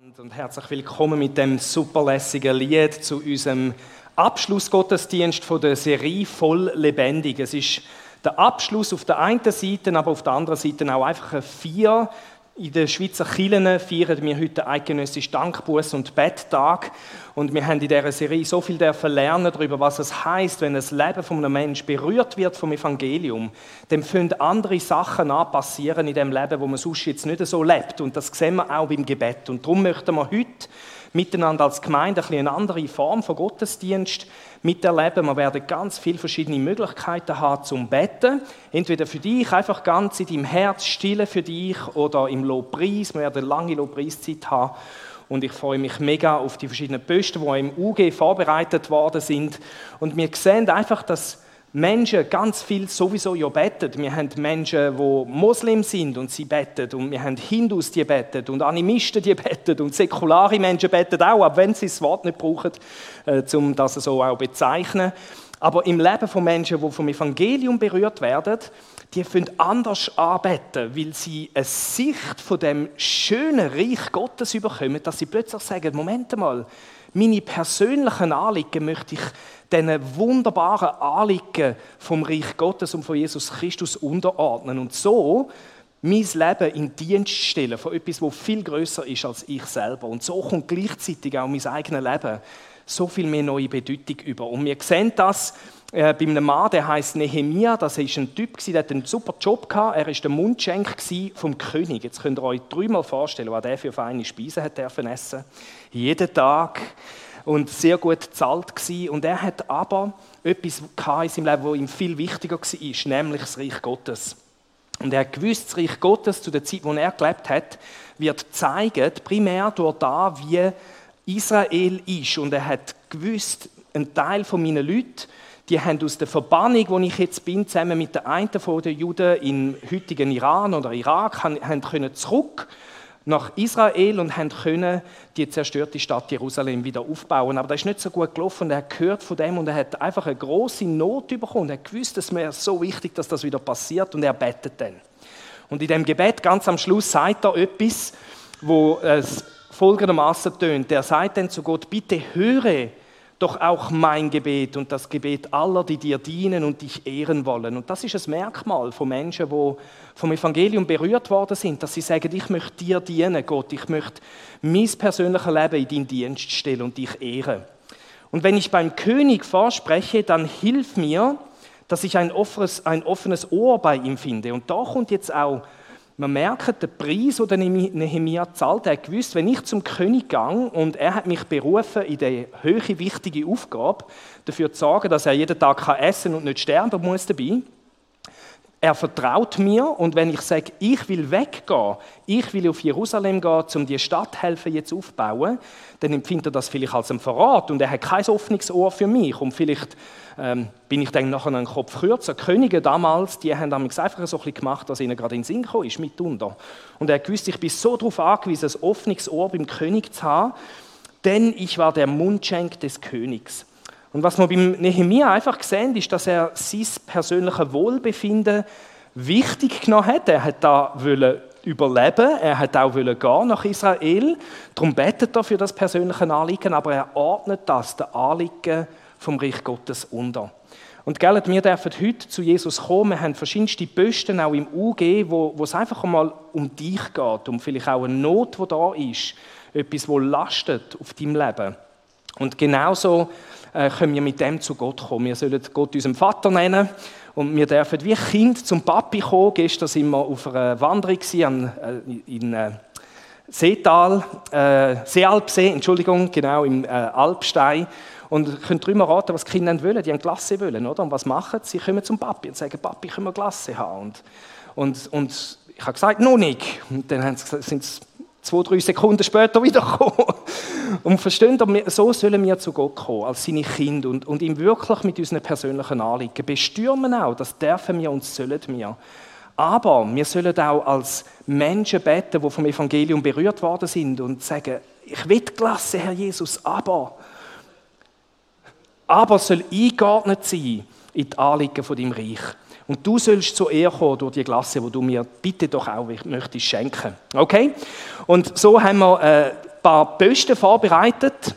Und herzlich willkommen mit dem superlässigen Lied zu unserem Abschlussgottesdienst von der Serie «Voll lebendig». Es ist der Abschluss auf der einen Seite, aber auf der anderen Seite auch einfach ein Feier. In den Schweizer Kirchen feiern wir heute eidgenössisch Dankbuß- und Betttag. Und wir haben in dieser Serie so viel lernen darüber, was es heisst, wenn das Leben von einem Menschen berührt wird vom Evangelium. Dann fangen andere Sachen an passieren in dem Leben, wo man sonst jetzt nicht so lebt. Und das sehen wir auch beim Gebet. Und darum möchten wir heute miteinander als Gemeinde eine andere Form von Gottesdienst miterleben. Wir werden ganz viele verschiedene Möglichkeiten haben zum Beten. Entweder für dich, einfach ganz in deinem Herz, stille für dich, oder im Lobpreis. Wir werden eine lange Lobpreiszeit haben. Und ich freue mich mega auf die verschiedenen Posten, die im UG vorbereitet worden sind. Und wir sehen einfach, dass Menschen ganz viel sowieso ja beten. Wir haben Menschen, die Moslem sind und sie beten. Und wir haben Hindus, die beten. Und Animisten, die beten. Und säkulare Menschen beten auch, auch wenn sie das Wort nicht brauchen, um das so auch zu bezeichnen. Aber im Leben von Menschen, die vom Evangelium berührt werden, die können anders anbeten, weil sie eine Sicht von dem schönen Reich Gottes bekommen, dass sie plötzlich sagen, Moment mal, meine persönlichen Anliegen möchte ich diesen wunderbaren Anliegen vom Reich Gottes und von Jesus Christus unterordnen und so mein Leben in Dienst stellen von etwas, das viel grösser ist als ich selber. Und so kommt gleichzeitig auch mein eigenes Leben so viel mehr neue Bedeutung über. Und wir sehen das bei einem Mann, der heisst Nehemia. Das war ein Typ, der hatte einen super Job gehabt. Er war der Mundschenk vom König. Jetzt könnt ihr euch dreimal vorstellen, was der für feine Speisen hat essen durfte. Jeden Tag. Und sehr gut bezahlt war. Und er hat aber etwas in seinem Leben, das ihm viel wichtiger war, nämlich das Reich Gottes. Und er hat gewusst, das Reich Gottes zu der Zeit, wo er gelebt hat, wird zeigen, primär durch das, wie Israel ist. Und er hat gewusst, ein Teil meiner Leute, die haben aus der Verbannung, wo ich jetzt bin, zusammen mit der einen von den Juden im heutigen Iran oder Irak, können zurück nach Israel und können die zerstörte Stadt Jerusalem wieder aufbauen. Aber das ist nicht so gut gelaufen und er hat gehört von dem und er hat einfach eine grosse Not bekommen. Er hat gewusst, es wäre so wichtig, dass das wieder passiert und er betet dann. Und in dem Gebet, ganz am Schluss, sagt er etwas, wo es folgendermaßen tönt. Er sagt dann zu Gott, bitte höre doch auch mein Gebet und das Gebet aller, die dir dienen und dich ehren wollen. Und das ist ein Merkmal von Menschen, die vom Evangelium berührt worden sind, dass sie sagen, ich möchte dir dienen, Gott, ich möchte mein persönliches Leben in deinen Dienst stellen und dich ehren. Und wenn ich beim König vorspreche, dann hilf mir, dass ich ein offenes Ohr bei ihm finde. Und da kommt jetzt auch, man merkt, den Preis, den Nehemia zahlt. Er hat gewusst, wenn ich zum König gehe und er hat mich berufen in die hohe, wichtige Aufgabe, dafür zu sorgen, dass er jeden Tag essen und nicht sterben muss dabei. Er vertraut mir und wenn ich sage, ich will weggehen, ich will auf Jerusalem gehen, um die Stadt helfen jetzt aufzubauen, dann empfindet er das vielleicht als einen Verrat und er hat kein offenes Ohr für mich. Und vielleicht bin ich dann nachher einen Kopf kürzer. Die Könige damals, die haben einfach so ein bisschen gemacht, was ihnen gerade in den Sinn gekommen ist, mitunter. Und er gewusst, ich bin so darauf angewiesen, ein offenes Ohr beim König zu haben, denn ich war der Mundschenk des Königs. Und was wir beim Nehemia einfach sehen, ist, dass er sein persönliches Wohlbefinden wichtig genommen hat. Er hat da überleben, er hat auch gehen nach Israel. Darum betet er für das persönliche Anliegen, aber er ordnet das, der Anliegen vom Reich Gottes unter. Und gell, wir dürfen heute zu Jesus kommen. Wir haben verschiedenste Posten auch im UG, wo es einfach einmal um dich geht, um vielleicht auch eine Not, die da ist, etwas, das lastet auf deinem Leben. Und genauso können wir mit dem zu Gott kommen. Wir sollen Gott unseren Vater nennen und wir dürfen wie Kind zum Papi kommen. Gestern sind wir auf einer Wanderung in Seetal, Seealpsee, genau, im Alpstein. Und können drüber raten, was die Kinder wollen. Die haben Glasse wollen, oder? Und was machen sie? Sie kommen zum Papi und sagen, Papi, können wir Glasse haben? Und ich habe gesagt, noch nicht. Und dann sind sie 2-3 Sekunden später wiedergekommen. Und versteht ihr, so sollen wir zu Gott kommen, als seine Kinder und ihm wirklich mit unseren persönlichen Anliegen bestürmen auch, das dürfen wir und sollen wir. Aber wir sollen auch als Menschen beten, die vom Evangelium berührt worden sind und sagen, ich will Glasse, Herr Jesus, aber soll eingeordnet sein in die Anliegen von deinem Reich. Und du sollst zur Ehre kommen durch die Glasse, die du mir bitte doch auch möchtest schenken. Okay? Und so haben wir paar Posten vorbereitet,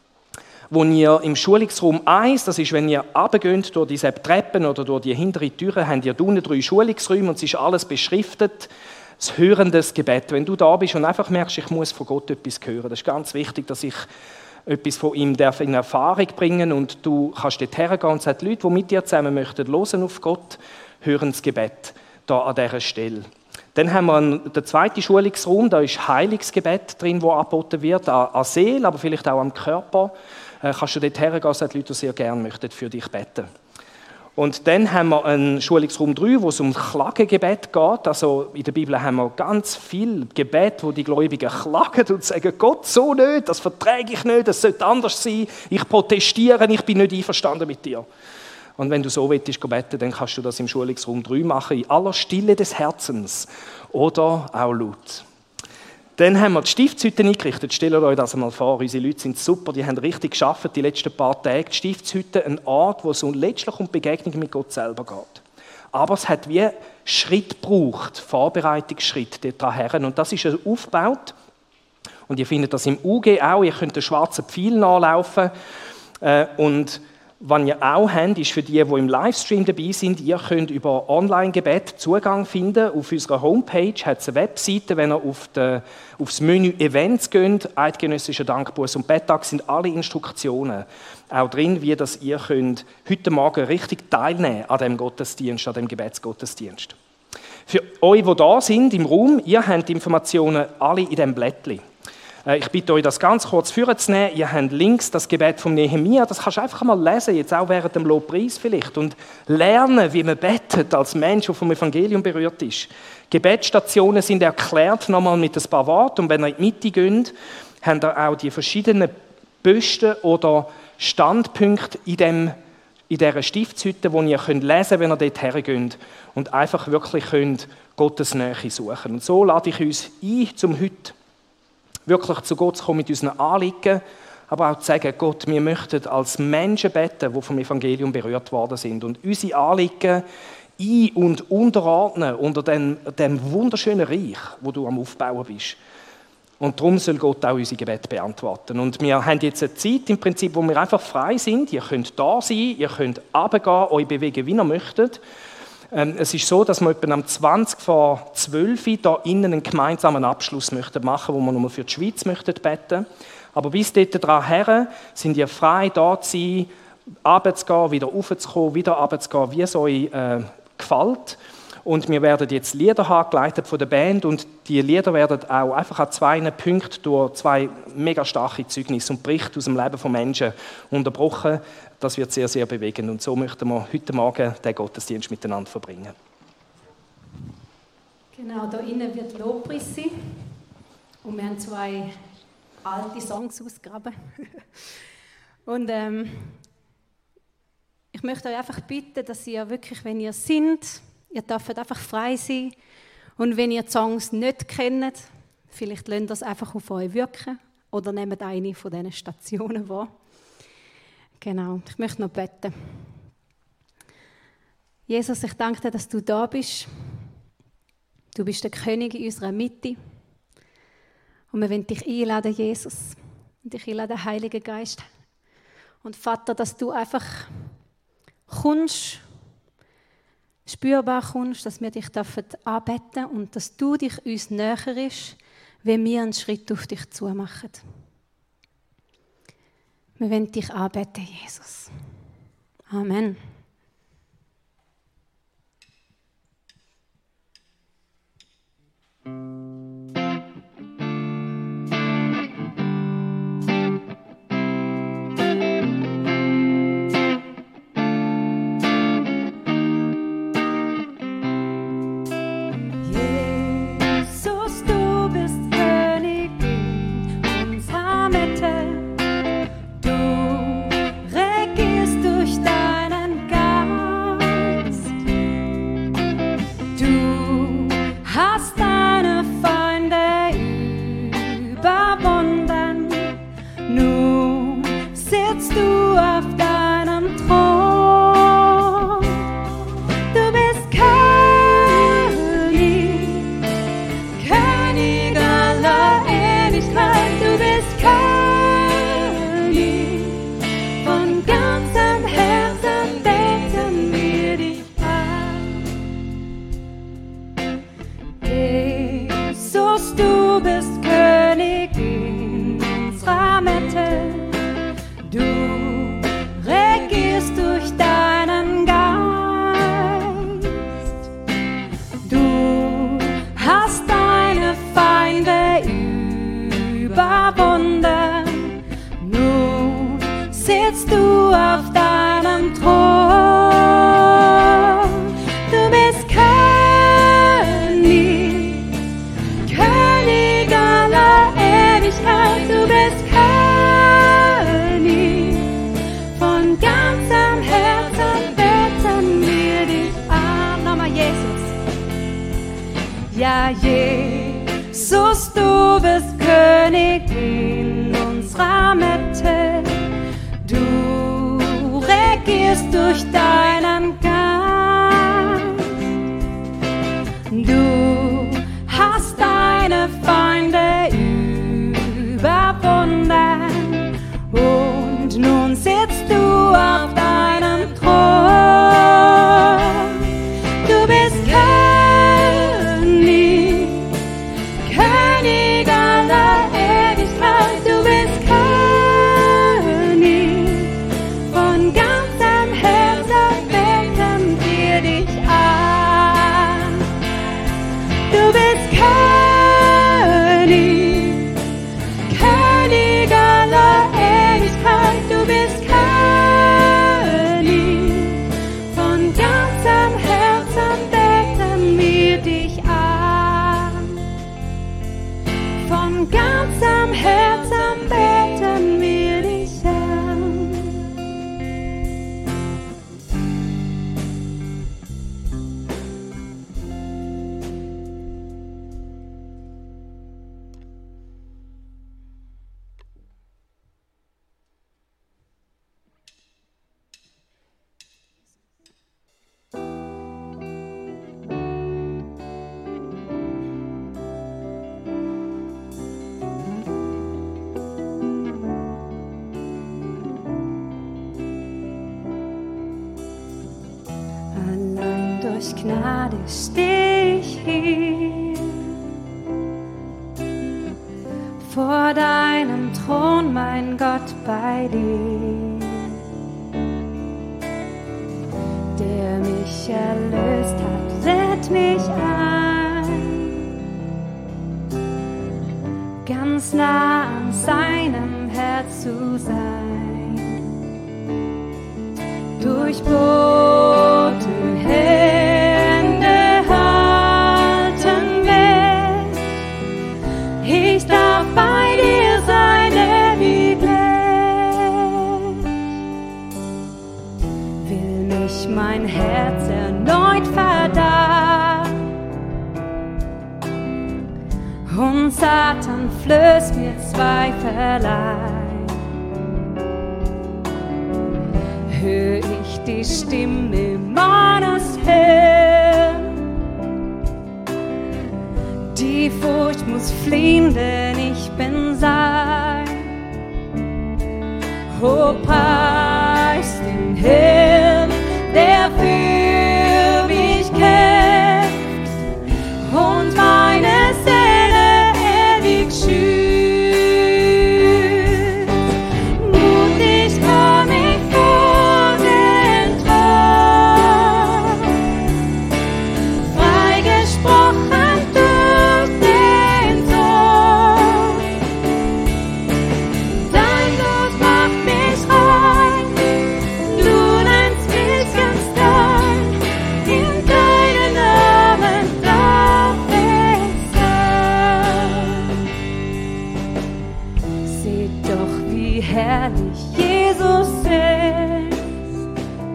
wo ihr im Schulungsraum 1, das ist, wenn ihr runtergeht durch diese Treppen oder durch die hintere Türe, habt ihr unten 3 Schulungsräume und es ist alles beschriftet. Das hörendes Gebet. Wenn du da bist und einfach merkst, ich muss von Gott etwas hören, das ist ganz wichtig, dass ich etwas von ihm in Erfahrung bringen und du kannst dort hergehen und sagen, die Leute, die mit dir zusammen möchten, hören auf Gott, hören das Gebet da an dieser Stelle. Dann haben wir den zweiten Schulungsraum, da ist Heilungsgebet drin, das angeboten wird, an Seele, aber vielleicht auch am Körper. Kannst du dort hergehen und sagen, die Leute, die sehr gerne möchten für dich beten. Und dann haben wir einen Schulungsraum 3, wo es um Klagegebet geht. Also in der Bibel haben wir ganz viel Gebet, wo die Gläubigen klagen und sagen, Gott, so nicht, das verträge ich nicht, das sollte anders sein, ich protestiere, ich bin nicht einverstanden mit dir. Und wenn du so willst beten, dann kannst du das im Schulungsraum 3 machen, in aller Stille des Herzens oder auch laut. Dann haben wir die Stiftshütte eingerichtet. Stellt euch das einmal vor, unsere Leute sind super, die haben richtig gearbeitet die letzten paar Tage. Die Stiftshütte, ein Ort, wo es letztlich um die Begegnung mit Gott selber geht. Aber es hat wie Schritt gebraucht, Vorbereitungsschritt dort her. Und das ist aufgebaut. Und ihr findet das im UG auch, ihr könnt den schwarzen Pfeil nachlaufen. Und was ihr auch habt, ist für die im Livestream dabei sind, ihr könnt über Online-Gebet Zugang finden. Auf unserer Homepage hat es eine Webseite, wenn ihr aufs Menü Events geht, Eidgenössischer Dankbuß und Betttag, sind alle Instruktionen auch drin, wie das ihr könnt heute Morgen richtig teilnehmen an dem Gottesdienst, an dem Gebetsgottesdienst. Für euch, die da sind im Raum, ihr habt die Informationen alle in diesem Blättchen. Ich bitte euch, das ganz kurz vorzunehmen. Ihr habt links das Gebet von Nehemia. Das kannst du einfach mal lesen, jetzt auch während dem Lobpreis vielleicht. Und lernen, wie man betet als Mensch, der vom Evangelium berührt ist. Gebetsstationen sind erklärt, nochmal mit ein paar Worten. Und wenn ihr in die Mitte geht, habt ihr auch die verschiedenen Posten oder Standpunkte in dieser Stiftshütte, wo ihr lesen könnt, wenn ihr dort hergeht. Und einfach wirklich Gottes Nähe suchen. Und so lade ich uns ein, zum heute wirklich zu Gott zu kommen mit unseren Anliegen, aber auch zu sagen, Gott, wir möchten als Menschen beten, die vom Evangelium berührt worden sind und unsere Anliegen ein- und unterordnen unter dem wunderschönen Reich, wo du am Aufbauen bist. Und darum soll Gott auch unsere Gebete beantworten. Und wir haben jetzt eine Zeit im Prinzip, wo wir einfach frei sind. Ihr könnt da sein, ihr könnt runtergehen, euch bewegen, wie ihr möchtet. Es ist so, dass wir etwa am 20 vor 12 Uhr hier innen einen gemeinsamen Abschluss machen möchten, wo wir nochmal für die Schweiz beten möchten. Aber bis dort her sind ihr frei, da zu sein, runterzugehen, wieder raufzukommen, wieder runterzugehen, wie es euch gefällt. Und wir werden jetzt Lieder haben, geleitet von der Band. Und die Lieder werden auch einfach an 2 Punkten durch 2 mega starke Zeugnisse und Berichte aus dem Leben von Menschen unterbrochen. Das wird sehr, sehr bewegend. Und so möchten wir heute Morgen den Gottesdienst miteinander verbringen. Genau, da innen wird Lobpreis sein. Und wir haben 2 alte Songs ausgegraben. Und ich möchte euch einfach bitten, dass ihr wirklich, wenn ihr ihr dürft einfach frei sein. Und wenn ihr die Songs nicht kennt, vielleicht lasst das einfach auf euch wirken oder nehmt eine von diesen Stationen wahr. Genau, ich möchte noch beten. Jesus, ich danke dir, dass du da bist. Du bist der König in unserer Mitte. Und wir wollen dich einladen, Jesus. Und dich einladen, Heiliger Geist. Und Vater, dass du einfach kommst, spürbar kommst, dass wir dich anbeten dürfen und dass du dich uns näher bist, wenn wir einen Schritt auf dich zu machen. Wir wollen dich anbeten, Jesus. Amen. Du regierst durch deinen Geist. Thron. Du bist König, König aller Ewigkeit. Du bist König, von ganzem Herzen beten wir dich an. Nochmal Jesus. Ja, Jesus, du bist König in unserer Mitte. Du regierst durch deinen Geist. Du hast deine Feinde überwunden und nun sitzt du auf deinem Thron. Du bist König, König aller Ewigkeit. Du bist König, von ganzem Herzen beten wir dich an. Du bist König, König aller Ewigkeit. Du bist König, von ganzem Herzen beten wir dich an. Von ganzem Herzen beten wir dich an. Allein durch Gnade steh ich hier vor deinem Thron, mein Gott, bei dir, der mich erlöst hat, lädt mich ein, ganz nah an seinem Herz zu sein. Durchbohrte Hände halten mich, ich darf bei dir sein ewiglich. Will mich mein Herz erneut verdarren und Satan flößt mir Zweifel ein. Hör ich die Stimme meines Herrn. Die Furcht muss fliehen, denn ich bin sein. Oh, preis den Herrn, der für mich kämpft und meine Seele ewig schützt. Mutig komm ich vor den Thron, freigesprochen durch den Sohn. Dein Blut macht mich rein, du nennst mich ganz dein. In deinen Namen darf ich sein. Seht doch, wie herrlich Jesus ist,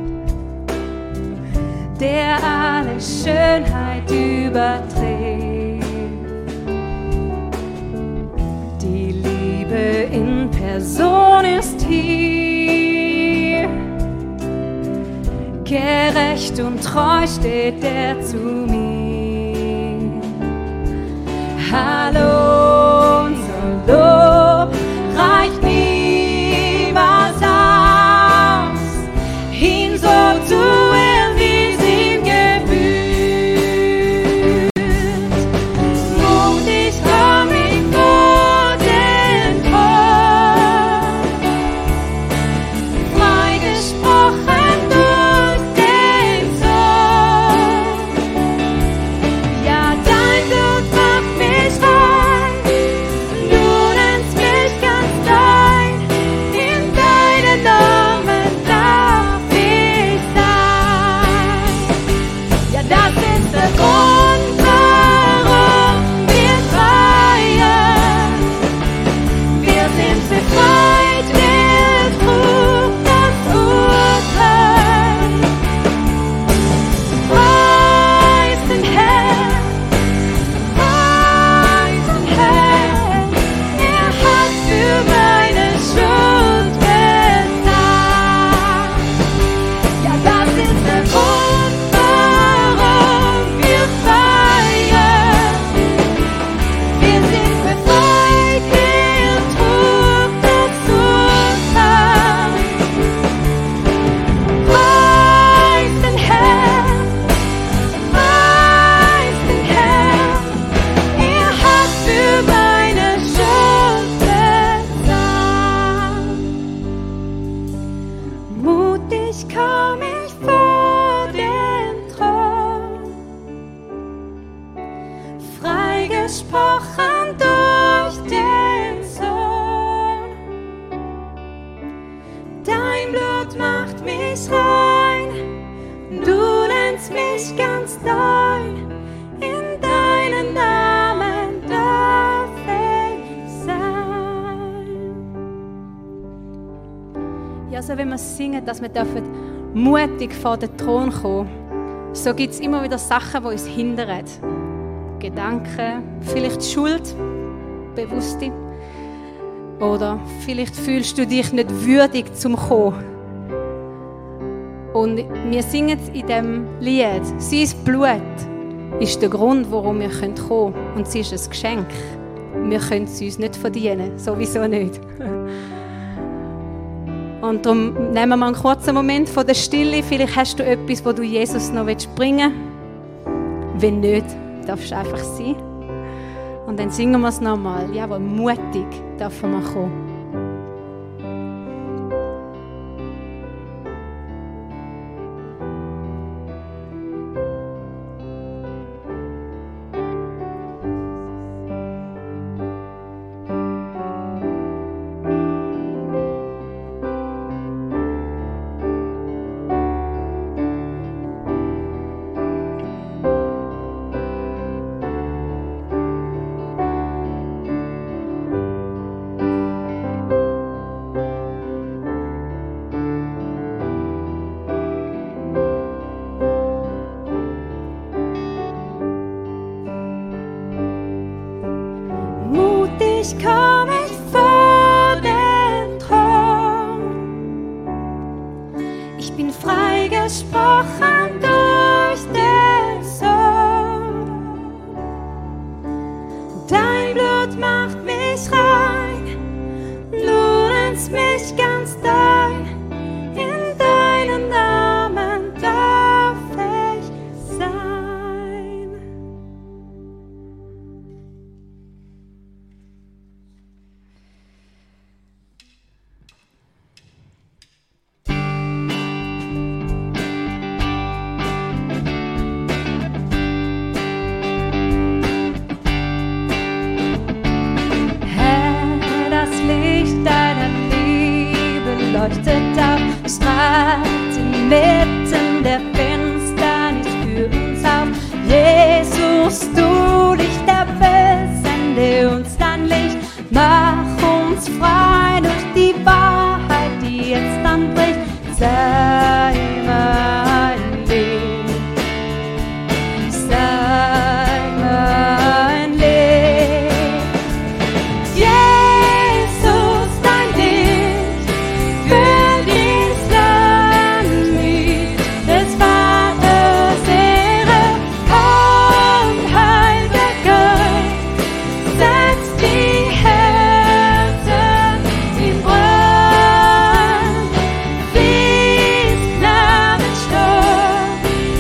der alle Schönheit übertrifft. Die Liebe in Person ist hier, gerecht und treu steht er zu mir. Hallo, unser Lob reicht niemals aus, ihn so zu ehren, wie es ihm gebührt. Mutig komm ich vor den Thron, freigesprochen durch den Sohn. Ja, dein Blut macht mich rein, Blut macht mich rein, du nennst mich ganz dein, in deinen Namen darf ich sein. Ja, so wenn wir singen, dass wir mutig vor den Thron kommen, so gibt es immer wieder Sachen, die uns hindern. Gedanken, vielleicht Schuld, bewusste. Oder vielleicht fühlst du dich nicht würdig zum Kommen. Und wir singen in diesem Lied, sein Blut ist der Grund, warum wir kommen können. Und sie ist ein Geschenk. Wir können es uns nicht verdienen, sowieso nicht. Und darum nehmen wir mal einen kurzen Moment von der Stille. Vielleicht hast du etwas, wo du Jesus noch bringen willst. Wenn nicht, darfst du einfach sein. Und dann singen wir es nochmal. Ja, aber mutig dürfen wir kommen. Mutig komm ich vor den Thron. Ich bin freigesprochen durch den Sohn. Dein Blut macht mich rein, du nennst mich ganz dein. In deinen Namen darf ich sein. Leuchtet auf, strahlt inmitten der Finsternis für uns auf. Jesus, du Licht der Welt, sende uns dein Licht, mach uns frei durch die Wahrheit, die jetzt anbricht. Sei mein Licht, sei mein Licht. Jesus, dein Licht für dies Land mit des Vaters Ehre. Komm, Heiliger Geist, setz die Herzen in Brand. Fließt Gnadensturm,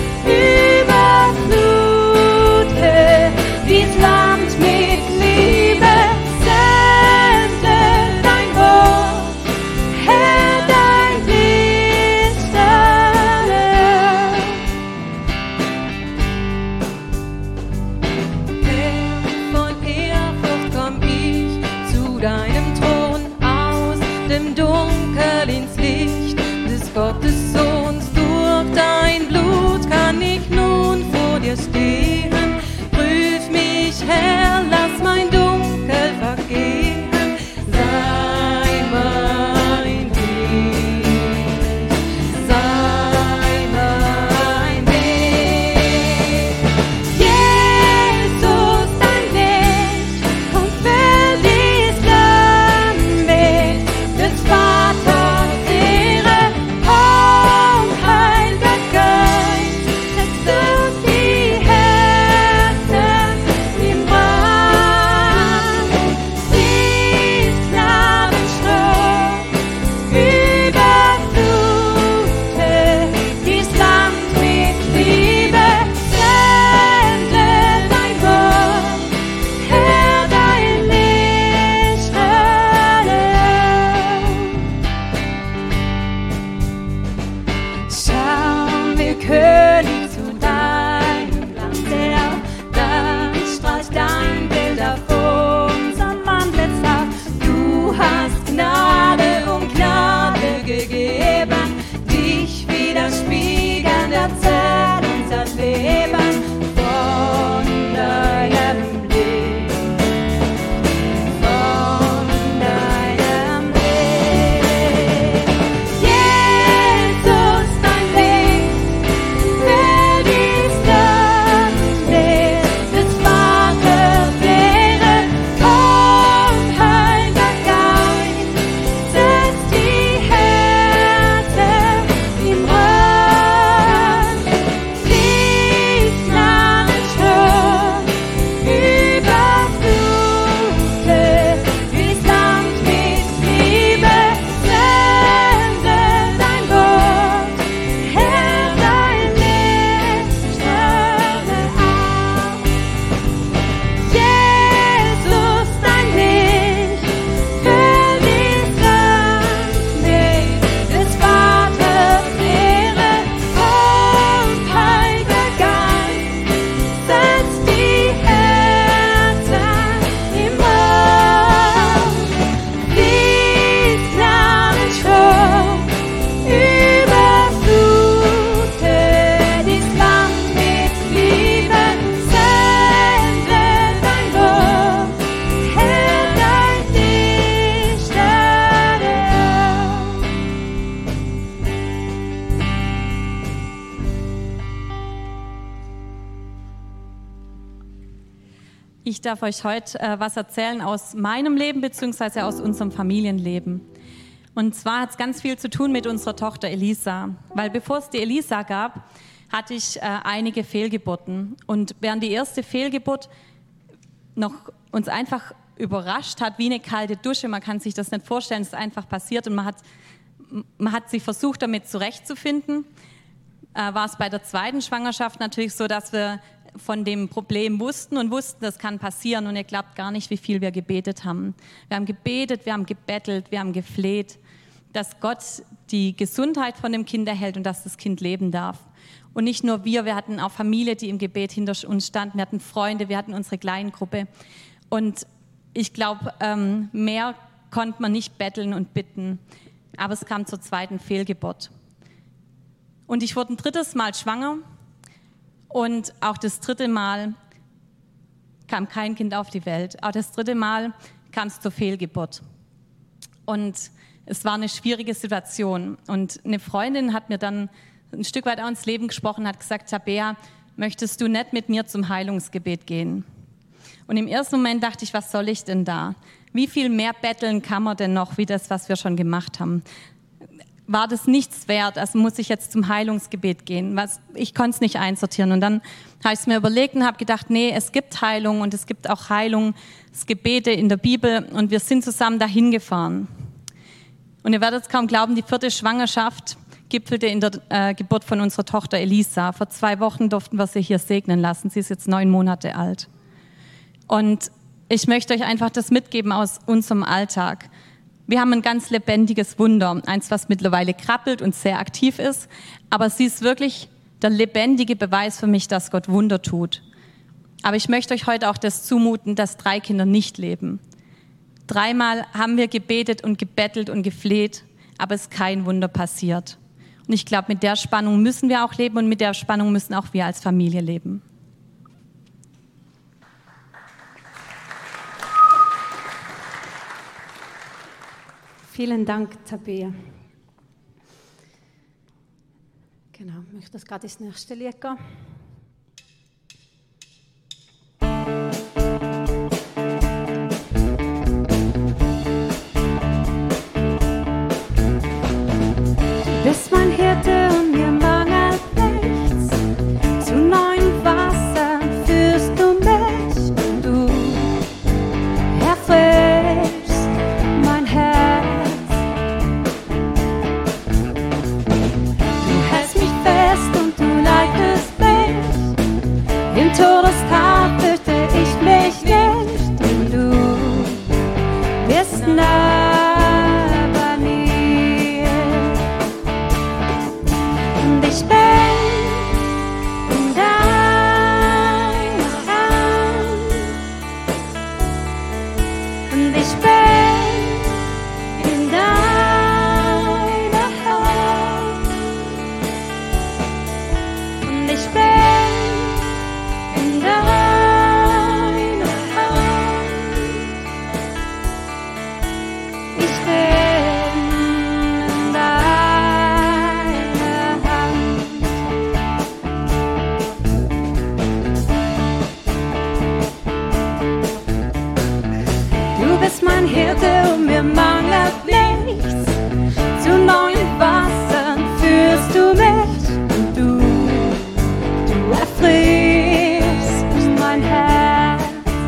überflute dies Land mit Liebe. Sende dein Wort, Herr, dein Lichtsterne. Herr, von Ehrfurcht komm ich zu deinem Thron, aus dem Dunkel ins Licht des Gottessohns. Durch dein Blut kann ich nun vor dir stehen. Prüf mich, Herr, lass mein Dunkel vergehen. Sei mein Licht, sei mein Licht. Jesus, dein Licht, und füll dies Land mit des Vaters Ich darf euch heute was erzählen aus meinem Leben bzw. aus unserem Familienleben. Und zwar hat es ganz viel zu tun mit unserer Tochter Elisa. Weil bevor es die Elisa gab, hatte ich einige Fehlgeburten. Und während die erste Fehlgeburt noch uns einfach überrascht hat, wie eine kalte Dusche, man kann sich das nicht vorstellen, es ist einfach passiert und man hat sich versucht, damit zurechtzufinden, war es bei der zweiten Schwangerschaft natürlich so, dass wir von dem Problem wussten, das kann passieren und ihr glaubt gar nicht, wie viel wir gebetet haben. Wir haben gebetet, wir haben gebettelt, wir haben gefleht, dass Gott die Gesundheit von dem Kind erhält und dass das Kind leben darf. Und nicht nur wir hatten auch Familie, die im Gebet hinter uns standen, wir hatten Freunde, wir hatten unsere Kleingruppe. Und ich glaube, mehr konnte man nicht betteln und bitten, aber es kam zur zweiten Fehlgeburt. Und ich wurde ein drittes Mal schwanger. Und auch das dritte Mal kam kein Kind auf die Welt. Auch das dritte Mal kam es zur Fehlgeburt. Und es war eine schwierige Situation. Und eine Freundin hat mir dann ein Stück weit auch ins Leben gesprochen, hat gesagt, Tabea, möchtest du nicht mit mir zum Heilungsgebet gehen? Und im ersten Moment dachte ich, was soll ich denn da? Wie viel mehr betteln kann man denn noch, wie das, was wir schon gemacht haben? War das nichts wert, also muss ich jetzt zum Heilungsgebet gehen. Ich konnte es nicht einsortieren. Und dann habe ich es mir überlegt und habe gedacht, nee, es gibt Heilung und es gibt auch Heilungsgebete in der Bibel und wir sind zusammen dahin gefahren. Und ihr werdet es kaum glauben, die 4. Schwangerschaft gipfelte in der Geburt von unserer Tochter Elisa. Vor 2 Wochen durften wir sie hier segnen lassen. Sie ist jetzt 9 Monate alt. Und ich möchte euch einfach das mitgeben aus unserem Alltag. Wir haben ein ganz lebendiges Wunder, eins, was mittlerweile krabbelt und sehr aktiv ist, aber sie ist wirklich der lebendige Beweis für mich, dass Gott Wunder tut. Aber ich möchte euch heute auch das zumuten, dass 3 Kinder nicht leben. 3-mal haben wir gebetet und gebettelt und gefleht, aber es ist kein Wunder passiert. Und ich glaube, mit der Spannung müssen wir auch leben und mit der Spannung müssen auch wir als Familie leben. Vielen Dank, Tabea. Genau, ich möchte das gerade ins nächste Lied gehen. Du bist mein Hirte und mir mangelt nichts. Zu neuen Wassern führst du mich und du erfrischst mein Herz. Im Todestal fürchte ich mich nicht, denn du bist nah bei mir. Und ich bin in deiner Hand. Und ich bin in deiner Hand. Und ich bin in deiner Hand. Ich bin in deiner Hand. Du bist mein Hirte und mir mangelt nichts. Zu neuen Wassern führst du mich und du erfrischst mein Herz.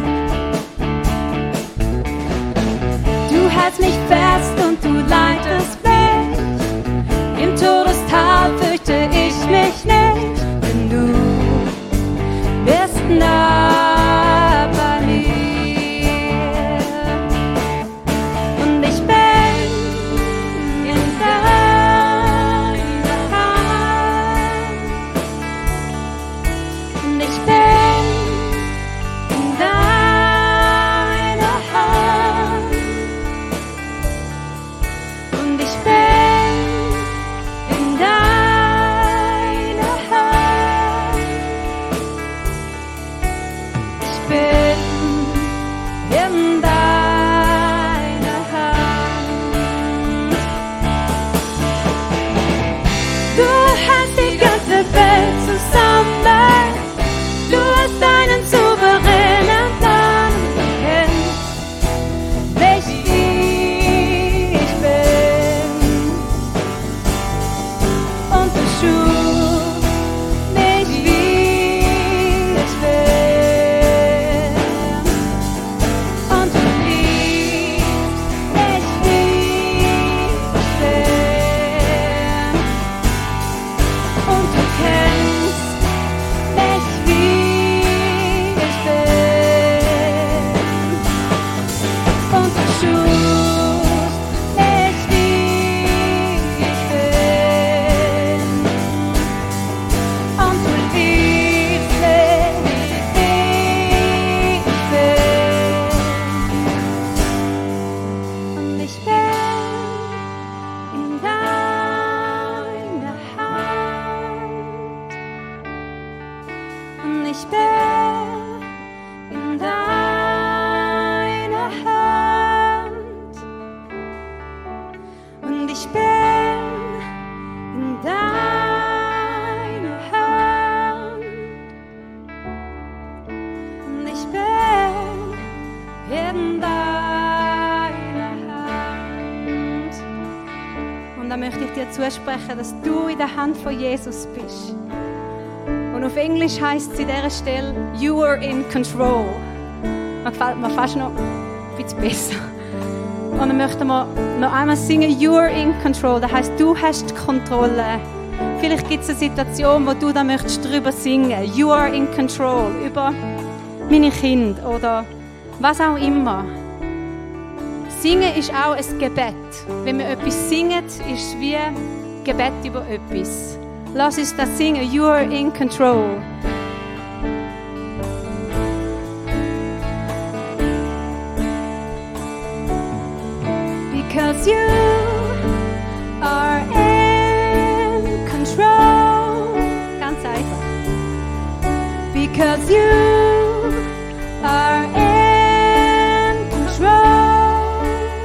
Du hältst mich fest und du leitest mich. Im Todestal fürchte ich mich nicht, denn du bist nah bei mir. Und ich bin in deiner ich bin in deiner Hand. Und ich bin in deiner Hand. Und dann möchte ich dir zusprechen, dass du in der Hand von Jesus bist. Und auf Englisch heisst es an dieser Stelle, you are in control. Das gefällt mir fast noch ein bisschen besser. Und dann möchten wir noch einmal singen, you are in control. Das heisst, du hast die Kontrolle. Vielleicht gibt es eine Situation, wo du da möchtest drüber singen. You are in control. Über meine Kinder oder was auch immer. Singen ist auch ein Gebet. Wenn wir etwas singen, ist es wie Gebet über etwas. Lass uns das singen. You are in control. Because you are in control. Ganz einfach. Because you are in control.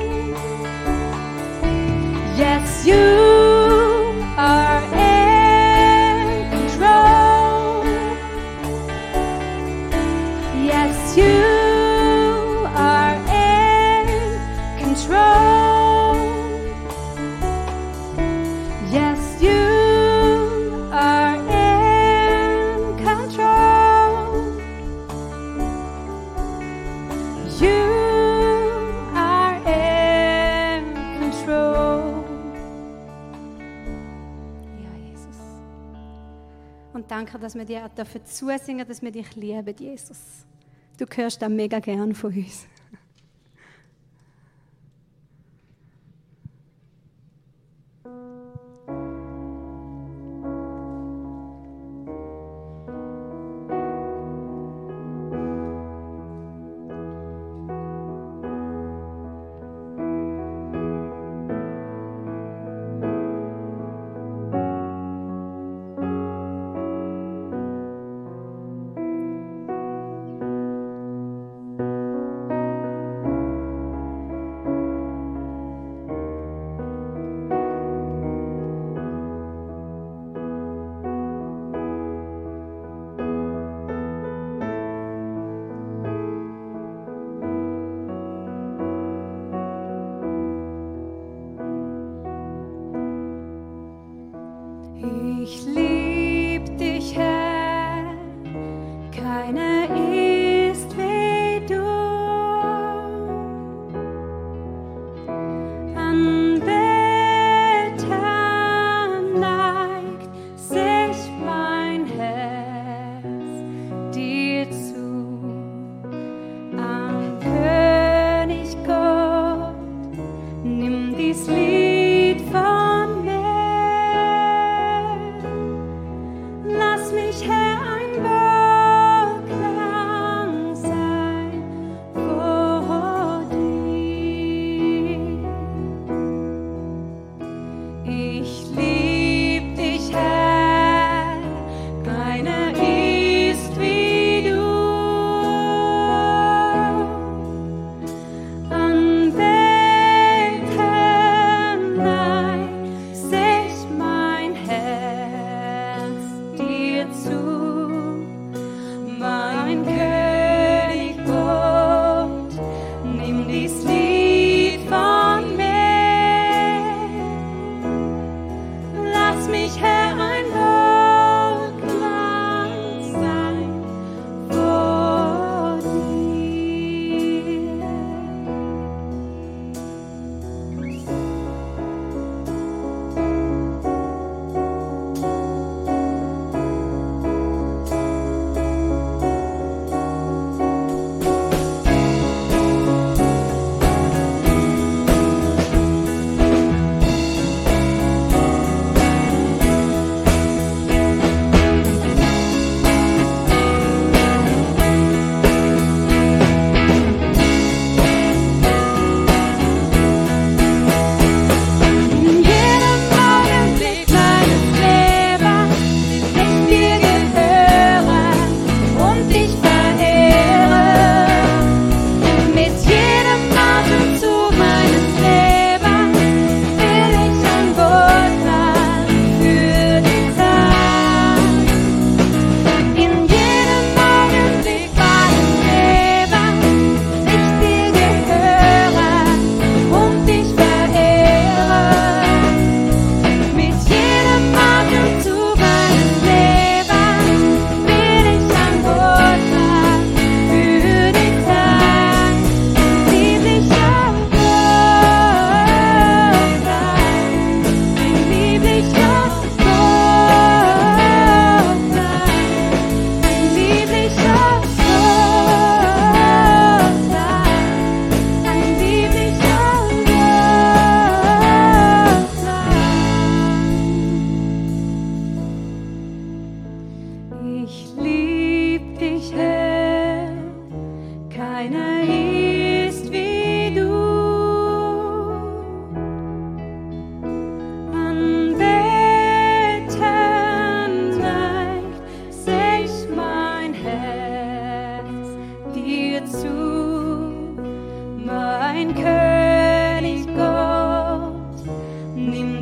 Yes, you are in control. Yes, you are in control. Yes, you are in control. You are in control. Ja, Jesus. Und danke, dass wir dir auch dafür zusingen, dass wir dich lieben, Jesus. Du hörst das mega gern von uns. Ich lieb dich, Herr, keiner ist wie du. Anbetern neigt sich mein Herz dir zu. Am König Gott, nimm dies Lied von mir. Lass mich, Herr, ein Wohlklang sein vor dir. Ich lieb dich, Herr, keiner ist wie du. Anbeten neigt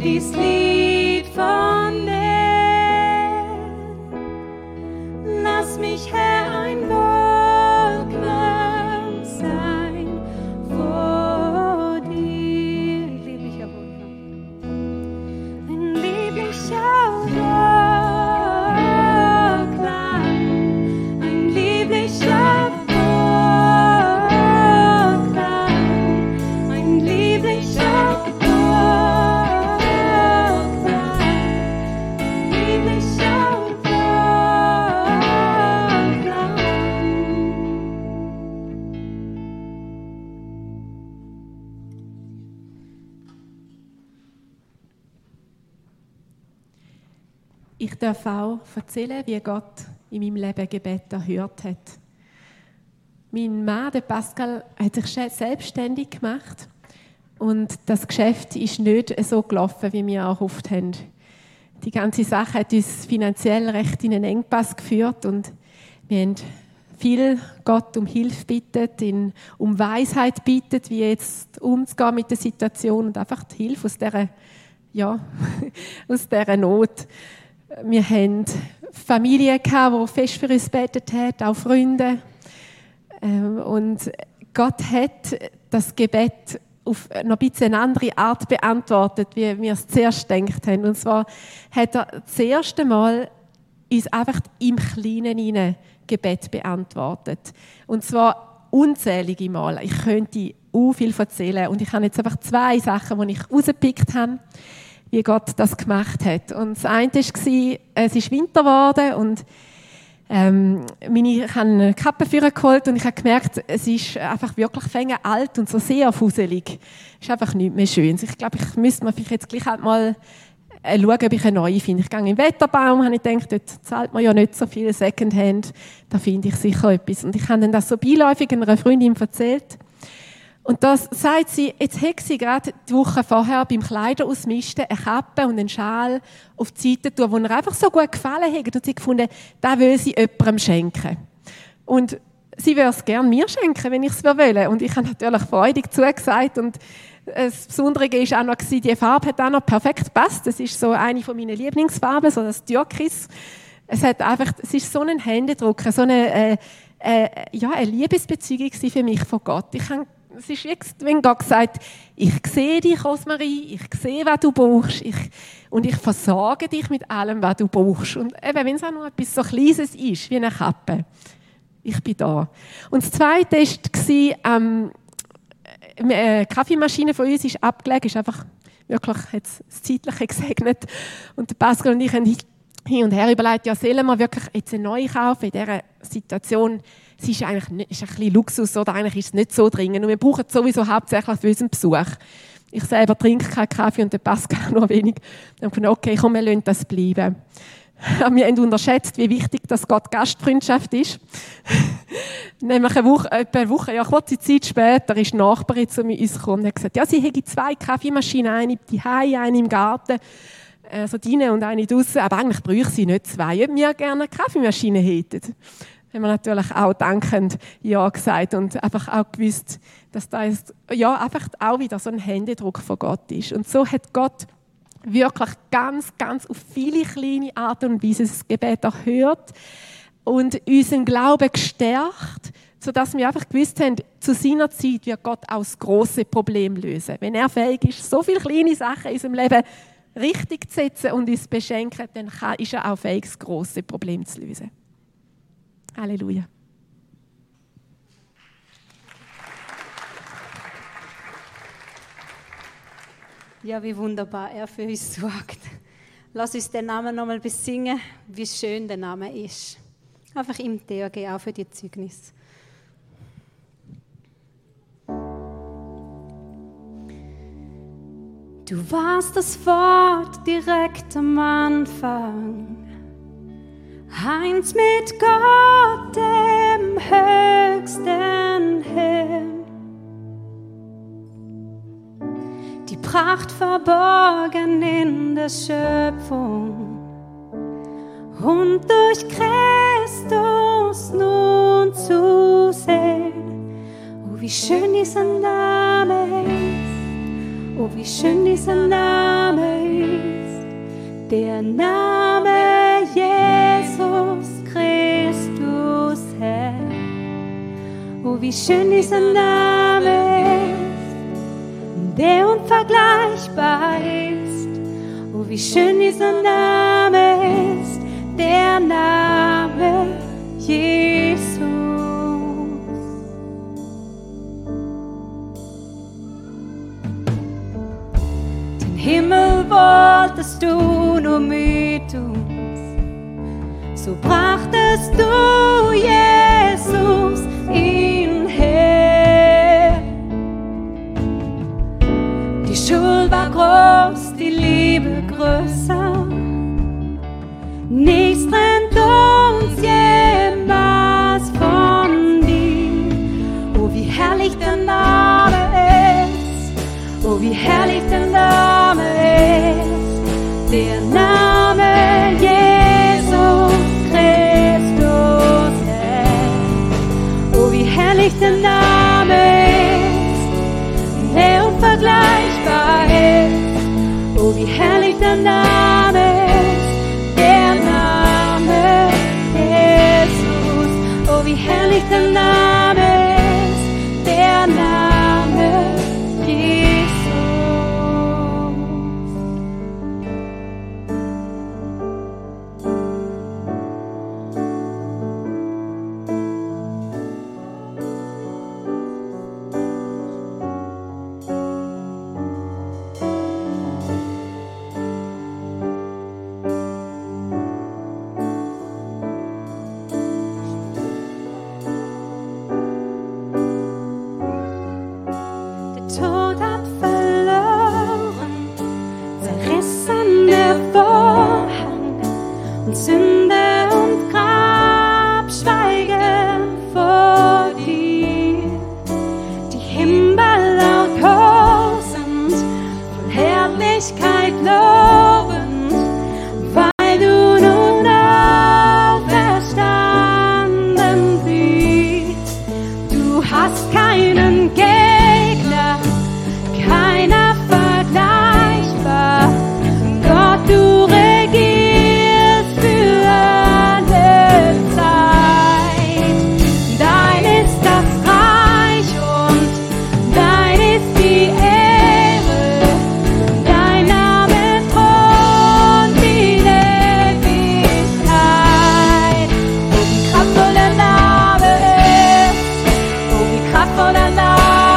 dies Lied von dir. Lass mich, Herr, ein Wolken sein vor dir. Ein lieblicher Wolken. Ein lieblicher Wolken. Ein lieblicher Wolken. Ein lieblicher Ich darf auch erzählen, wie Gott in meinem Leben Gebet erhört hat. Mein Mann, der Pascal, hat sich selbstständig gemacht und das Geschäft ist nicht so gelaufen, wie wir auch gehofft haben. Die ganze Sache hat uns finanziell recht in einen Engpass geführt und wir haben viel Gott um Hilfe gebeten, um Weisheit gebeten, wie jetzt umzugehen mit der Situation und einfach die Hilfe aus dieser, aus dieser Not. Wir hatten Familie, die fest für uns gebetet hat, auch Freunde. Und Gott hat das Gebet auf noch ein bisschen eine andere Art beantwortet, wie wir es zuerst gedacht haben. Und zwar hat er das erste Mal uns einfach im Kleinen hinein Gebet beantwortet. Und zwar unzählige Male. Ich könnte viel erzählen. Und ich habe jetzt einfach 2 Sachen, die ich rausgepickt habe, wie Gott das gemacht hat. Und das eine war, es ist Winter geworden und ich habe eine Kappe für ihn geholt und ich habe gemerkt, es ist einfach wirklich alt und so sehr fuselig. Es ist einfach nichts mehr schön. Ich glaube, ich müsste mir vielleicht jetzt gleich halt mal schauen, ob ich eine neue finde. Ich gehe im Wetterbaum, habe ich gedacht, dort zahlt man ja nicht so viel Secondhand, da finde ich sicher etwas. Und ich habe dann das so beiläufig einer Freundin erzählt. Und das sagt sie, jetzt hat sie gerade die Woche vorher beim Kleider ausmisten eine Kappe und einen Schal auf die Seite tun, die ihr einfach so gut gefallen hat. Und sie gefunden, das will sie jemandem schenken. Und sie würde es gerne mir schenken, wenn ich es will. Und ich habe natürlich freudig zugesagt. Und das Besondere war auch noch, die Farbe hat auch noch perfekt gepasst. Das ist so eine meiner Lieblingsfarben, so das Türkis. Es ist so ein Händedruck, so eine Liebesbeziehung für mich von Gott. Es ist wie wenn Gott sagt, ich sehe dich, Rosmarie, ich sehe, was du brauchst und ich versorge dich mit allem, was du brauchst. Und eben, wenn es auch noch etwas so Kleines ist, wie eine Kappe, ich bin da. Und das Zweite war, die Kaffeemaschine von uns ist abgelegen, ist einfach wirklich jetzt das Zeitliche gesegnet. Und der Pascal und ich haben hin und her überlegt, ja, sollen wir wirklich jetzt eine neue kaufen in dieser Situation? Es ist eigentlich nicht, ist ein bisschen Luxus, oder eigentlich ist es nicht so dringend. Und wir brauchen es sowieso hauptsächlich für unseren Besuch. Ich selber trinke keinen Kaffee und der Pascal noch wenig. Dann haben wir gedacht, okay, komm, wir lassen das bleiben. Wir haben unterschätzt, wie wichtig das Gott Gastfreundschaft ist. Nämlich etwa eine Woche, kurze Zeit später, ist die Nachbarin zu uns gekommen und hat gesagt, ja, sie hätte 2 Kaffeemaschinen, eine daheim, eine im Garten, so drinnen und eine draussen, aber eigentlich bräuchte sie nicht 2, ob wir gerne eine Kaffeemaschine hätten. Haben wir natürlich auch dankend Ja gesagt und einfach auch gewusst, dass das einfach auch wieder so ein Händedruck von Gott ist. Und so hat Gott wirklich ganz, ganz auf viele kleine Arten und Weise das Gebet erhört und unseren Glauben gestärkt, sodass wir einfach gewusst haben, zu seiner Zeit wird Gott auch das grosse Problem lösen. Wenn er fähig ist, so viele kleine Sachen in unserem Leben richtig zu setzen und uns beschenken, dann ist er auch fähig, das grosse Problem zu lösen. Halleluja. Ja, wie wunderbar er für uns sorgt. Lass uns den Namen nochmal besingen, wie schön der Name ist. Einfach ihm geben, auch für die Zeugnis. Du warst das Wort direkt am Anfang. Eins mit Gott, dem höchsten Herrn. Die Pracht verborgen in der Schöpfung und durch Christus nun zu sehen. Oh, wie schön dieser Name ist Oh, wie schön dieser Name ist, der Name Jesus Christus, Herr. Oh, wie schön dieser Name ist, der unvergleichbar ist. Oh, wie schön dieser Name ist, der Name Jesus. Den Himmel wolltest du nur mit uns, so brachtest du Jesus ihn her. Die Schuld war groß, die Liebe größer, nichts trennt uns jemals von dir. Oh, wie herrlich der Name ist, oh, wie herrlich der Name ist, der Name Jesus Christus, Herr. Oh, wie herrlich der Name ist, der unvergleichbar ist. Oh, wie herrlich der Name ist, der Name Jesus. Oh, wie herrlich der Name ist, der Name Jesus. Tod hat verloren, zerrissen der Vorhang, und Sünde und Grab schweigen vor dir. Die Himmel laut tosend, von Herrlichkeit lobend, weil du nun auferstanden bist. Du hast keinen Gegner, keiner vergleichbar. Gott, du regierst für alle Zeit. Dein ist das Reich und dein ist die Ehre. Dein Name thront die Ewigkeit. Oh, wie kraftvoll der Name ist. Oh, wie kraftvoll der Name ist.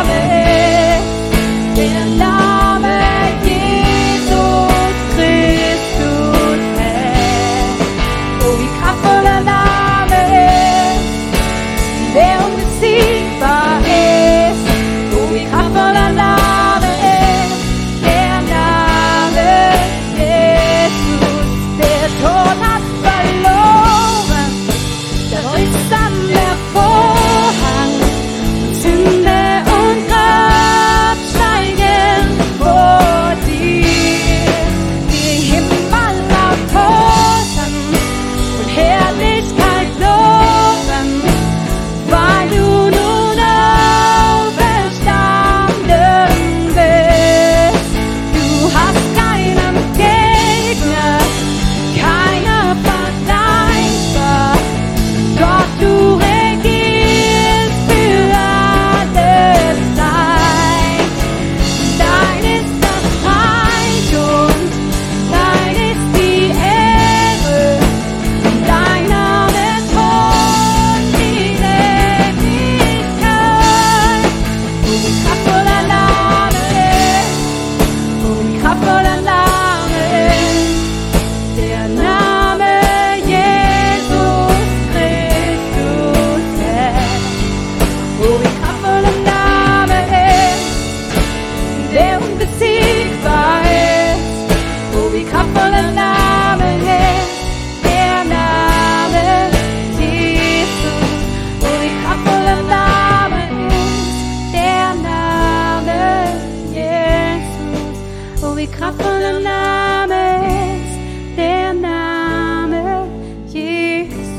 Der Name Jesus Christus, Herr. Oh, wie kraftvoll der Name ist, der unbesiegbar ist. Oh, wie kraftvoll der Name ist, der Name Jesus. Der Tod hat verloren, der riss an der Vorhang, und Sünde und Grab schweigen vor dir. Die Himmel laut tosen und Herrlichkeit loben, weil du nun auferstanden bist. Du hast keinen Gegner, keiner vergleichbar. Gott, du regierst für alle Zeit. Dein ist das Reich und dein ist die Ehre. Dein Name thront die Ewigkeit. Oh, wie kraftvoll der Name ist. Oh, wie kraftvoll der Name ist. Der Name Jesus Christus, Herr. Oh, wie kraftvoll der Name ist, der unbesiegbar ist. Oh, wie kraftvoll der Name ist, der Name Jesus. Oh, wie kraftvoll der Name ist, der Name Jesus. Oh, wie kraftvoll der Name ist, der Name Jesus.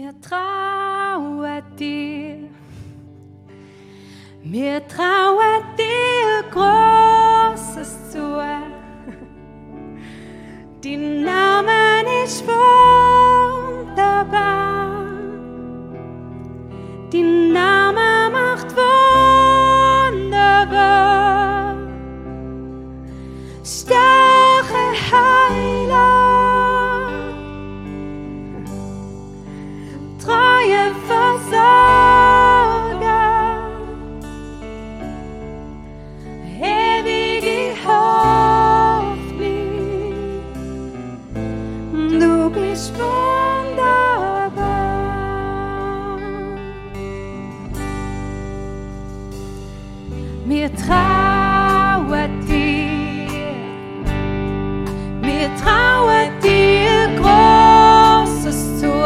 Wir trauen dir. Wir trauen dir Großes zu. Dein Name ist wunderbar. Dein Name macht wunderbar. Starke Heiler, treue Versorger, ewige Hoffnung, du bist wunderbar. Wir trauen dir, wir trauen dir Großes zu.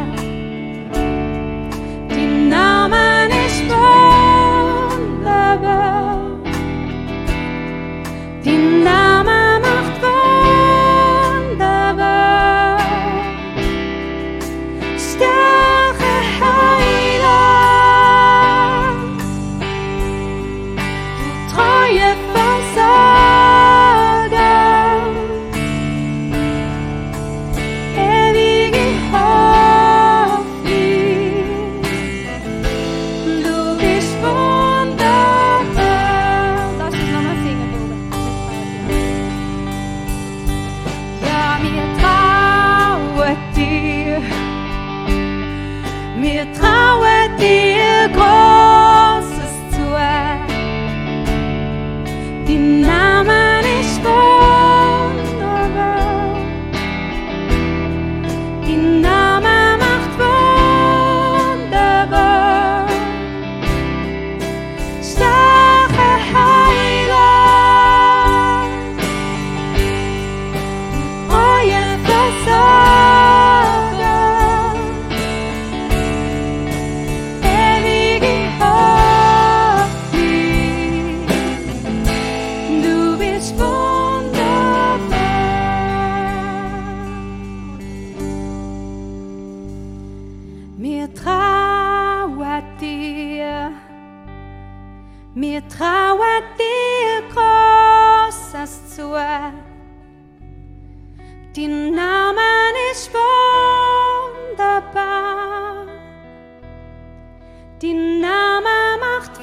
Dein Name ist wunderbar. Dein Name macht wunderbar. Starke Heiler, treue Versorger, ewige Hoffnung, du bist wunderbar. Lass uns nochmal singen, Bruder. Ja, wir trauen dir. Wir trauen dir Großes zu. Dein Name ist wunderbar. Dein Name macht wunderbar. Starke Heiler, treue Versorger, ewige Hoffnung, du bist wunderbar. Wir trauen dir, wir trauen dir Großes zu. Dein Name ist wunderbar. Dein Name macht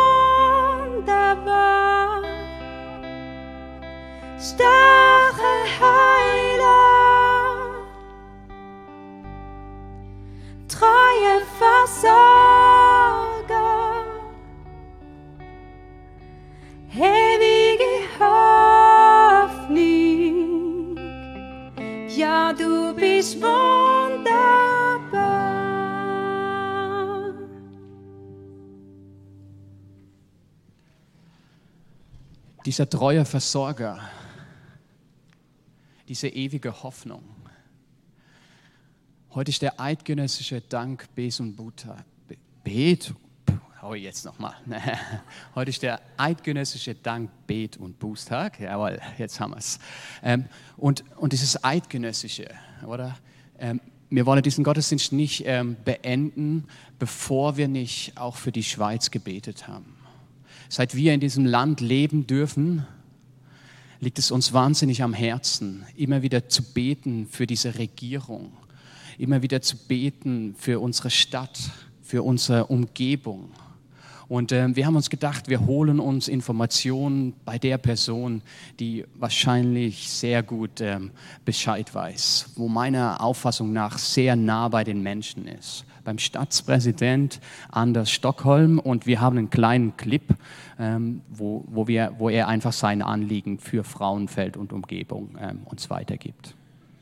wunderbar. Starke Heiler, treue Versorger, ewige Hoffnung, ja, du bist wunderbar. Dieser treue Versorger, diese ewige Hoffnung. Heute ist der eidgenössische Dank, Bet und Bußtag. Jetzt nochmal. Heute ist der eidgenössische Dank, Bet und Bußtag. Jawohl, jetzt haben wir es. Und dieses eidgenössische, oder? Wir wollen diesen Gottesdienst nicht beenden, bevor wir nicht auch für die Schweiz gebetet haben. Seit wir in diesem Land leben dürfen, liegt es uns wahnsinnig am Herzen, immer wieder zu beten für diese Regierung, immer wieder zu beten für unsere Stadt, für unsere Umgebung. Und wir haben uns gedacht, wir holen uns Informationen bei der Person, die wahrscheinlich sehr gut Bescheid weiß, wo meiner Auffassung nach sehr nah bei den Menschen ist. Beim Stadtpräsident Anders Stockholm, und wir haben einen kleinen Clip, wo er einfach sein Anliegen für Frauenfeld und Umgebung uns weitergibt.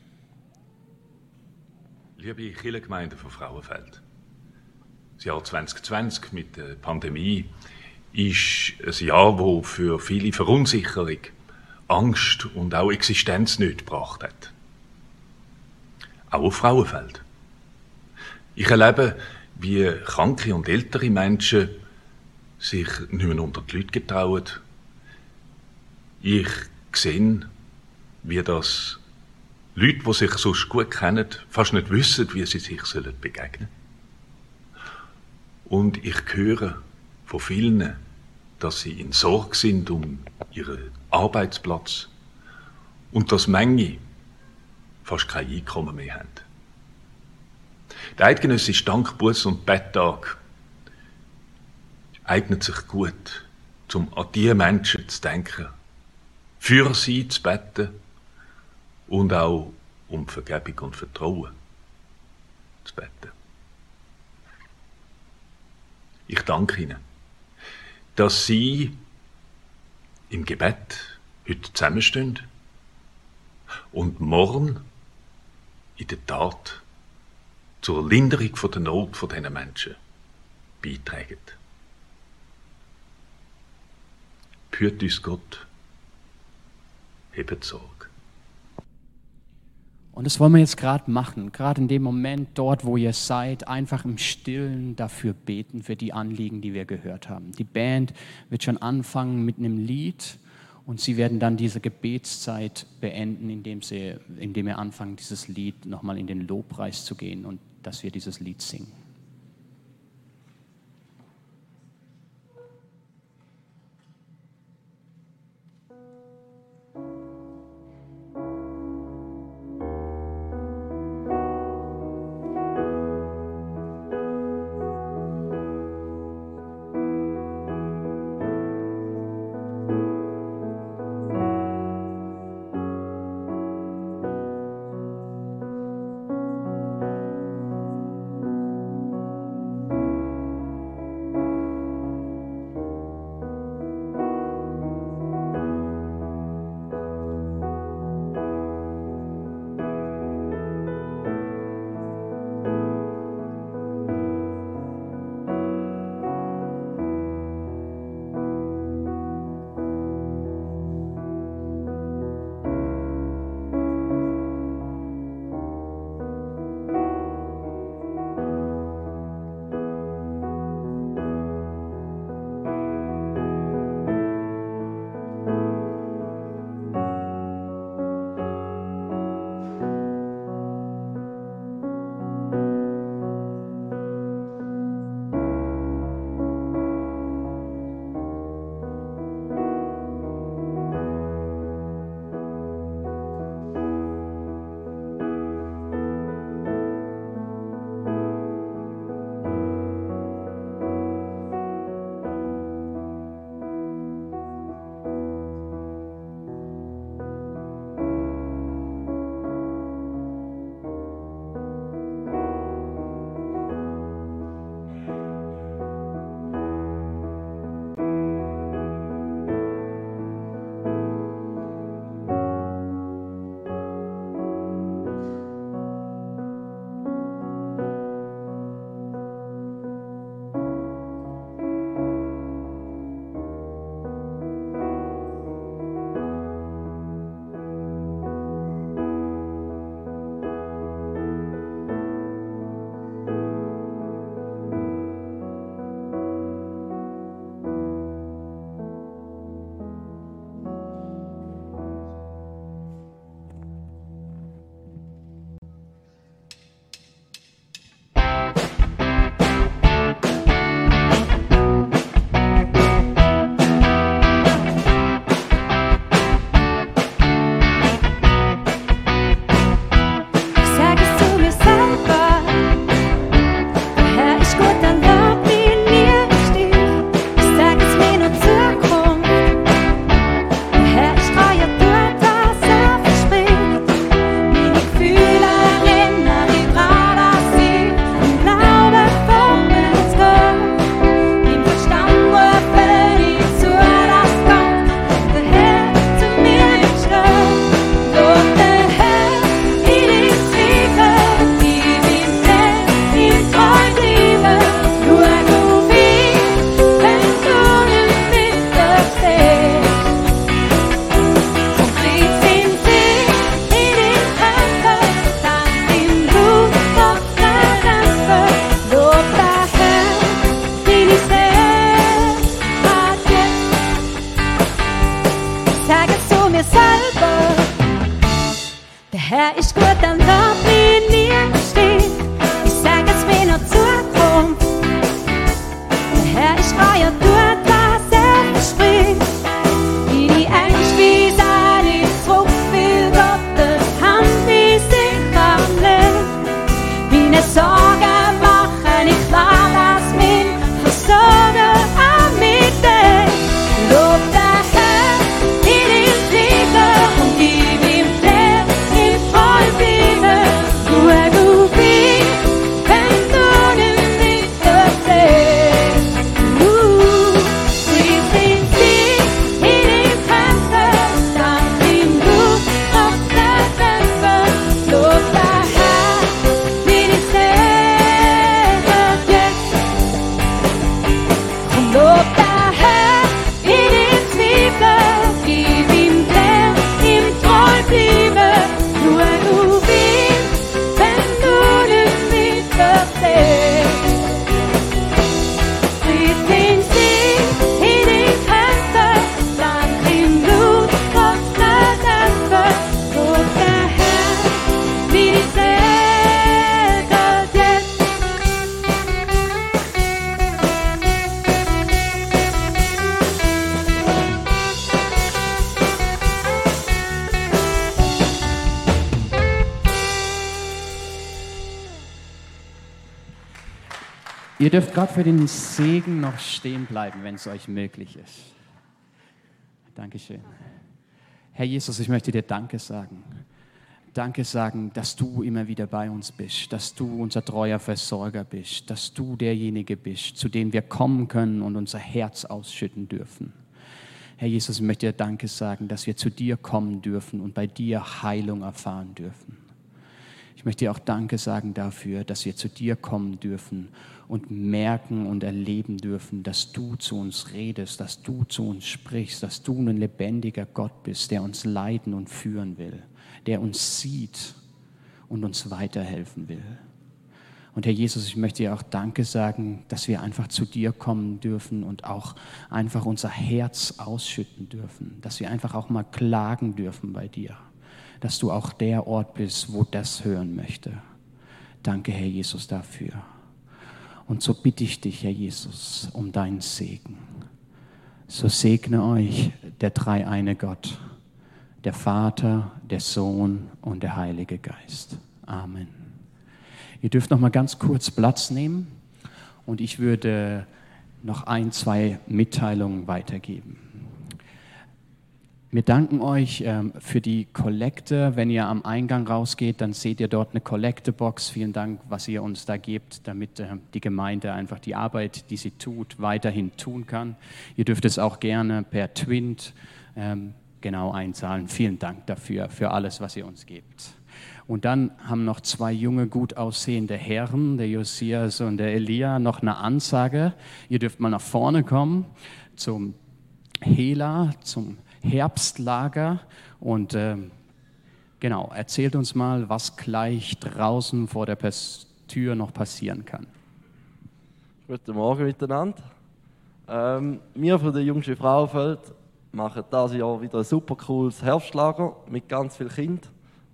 Liebe Kirchengemeinde von Frauenfeld, das Jahr 2020 mit der Pandemie ist ein Jahr, das für viele Verunsicherung, Angst und auch Existenznöte gebracht hat. Auch auf Frauenfeld. Ich erlebe, wie kranke und ältere Menschen sich nicht mehr unter die Leute getrauen. Ich sehe, wie das Leute, die sich sonst gut kennen, fast nicht wissen, wie sie sich begegnen sollen. Und ich höre von vielen, dass sie in Sorge sind um ihren Arbeitsplatz und dass manche fast kein Einkommen mehr haben. Der eidgenössische Dank-, Buß- und Betttag eignet sich gut, um an die Menschen zu denken, für sie zu beten und auch um Vergebung und Vertrauen zu beten. Ich danke Ihnen, dass Sie im Gebet heute zusammenstehen und morgen in der Tat zur Linderung der Not dieser Menschen beitragen. Behüt uns Gott, hebt Sorge. Und das wollen wir jetzt gerade machen, gerade in dem Moment dort, wo ihr seid, einfach im Stillen dafür beten, für die Anliegen, die wir gehört haben. Die Band wird schon anfangen mit einem Lied und sie werden dann diese Gebetszeit beenden, indem wir anfangen, dieses Lied nochmal in den Lobpreis zu gehen und dass wir dieses Lied singen. Lob der Herr in den Zwiebeln, gib ihm Geld, ihm treu bleiben. Nur du willst, wenn du nicht mit verstehst. Tritt den Sieg in den Kämpfen, dank ihm Blut, trotz der Dämpfe. Lob der Herr, wie die segelt jetzt. Ihr dürft gerade für den Segen noch stehen bleiben, wenn es euch möglich ist. Dankeschön. Herr Jesus, ich möchte dir Danke sagen. Danke sagen, dass du immer wieder bei uns bist, dass du unser treuer Versorger bist, dass du derjenige bist, zu dem wir kommen können und unser Herz ausschütten dürfen. Herr Jesus, ich möchte dir Danke sagen, dass wir zu dir kommen dürfen und bei dir Heilung erfahren dürfen. Ich möchte dir auch Danke sagen dafür, dass wir zu dir kommen dürfen und merken und erleben dürfen, dass du zu uns redest, dass du zu uns sprichst, dass du ein lebendiger Gott bist, der uns leiten und führen will, der uns sieht und uns weiterhelfen will. Und Herr Jesus, ich möchte dir auch Danke sagen, dass wir einfach zu dir kommen dürfen und auch einfach unser Herz ausschütten dürfen, dass wir einfach auch mal klagen dürfen bei dir, dass du auch der Ort bist, wo das hören möchte. Danke, Herr Jesus, dafür. Und so bitte ich dich, Herr Jesus, um deinen Segen. So segne euch der dreieine Gott, der Vater, der Sohn und der Heilige Geist. Amen. Ihr dürft noch mal ganz kurz Platz nehmen und ich würde noch 1, 2 Mitteilungen weitergeben. Wir danken euch für die Kollekte. Wenn ihr am Eingang rausgeht, dann seht ihr dort eine Kollektebox. Vielen Dank, was ihr uns da gebt, damit die Gemeinde einfach die Arbeit, die sie tut, weiterhin tun kann. Ihr dürft es auch gerne per Twint einzahlen. Vielen Dank dafür, für alles, was ihr uns gebt. Und dann haben noch 2 junge, gut aussehende Herren, der Josias und der Elia, noch eine Ansage. Ihr dürft mal nach vorne kommen zum Hela, zum Herbstlager und erzählt uns mal, was gleich draußen vor der Tür noch passieren kann. Guten Morgen miteinander. Wir von der Jungsche Frauenfeld machen dieses Jahr wieder ein super cooles Herbstlager mit ganz vielen Kindern.